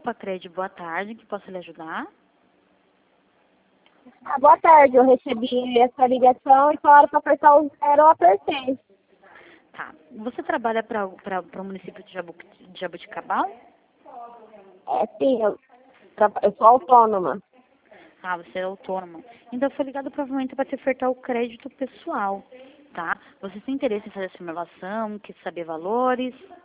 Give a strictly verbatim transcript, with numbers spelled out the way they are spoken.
Copa Cred, boa tarde, que posso lhe ajudar? Ah, boa tarde, eu recebi essa ligação e falaram para apertar o zero, eu apertei. Tá. Você trabalha para o município de, Jabu, de Jabuticabal? É, sim, eu, tra- eu sou autônoma. Ah, você é autônoma. Então foi ligado provavelmente para te ofertar o crédito pessoal, tá? Você tem interesse em fazer simulação, quer saber valores?